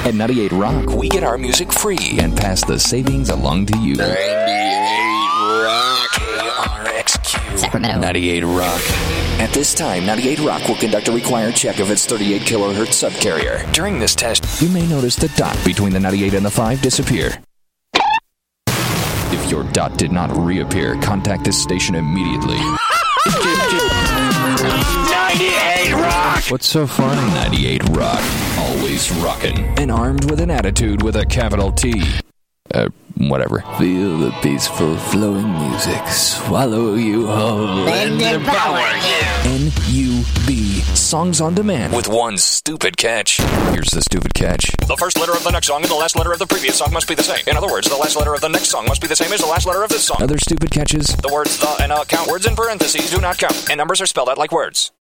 At 98 Rock, we get our music free and pass the savings along to you. 98 Rock, KRXQ. Sacramento. 98 Rock. At this time, 98 Rock will conduct a required check of its 38 kilohertz subcarrier. During this test, you may notice the dot between the 98 and the 5 disappear. If your dot did not reappear, contact this station immediately. 98 Rock! What's so funny? 98 Rock. Always rockin'. And armed with an attitude with a capital T. Whatever. Feel the peaceful flowing music swallow you whole and devour you. NUB. Songs on demand with one stupid catch. Here's the stupid catch. The first letter of the next song and the last letter of the previous song must be the same. In other words, the last letter of the next song must be the same as the last letter of this song. Other stupid catches. The words the and count words in parentheses do not count, and numbers are spelled out like words.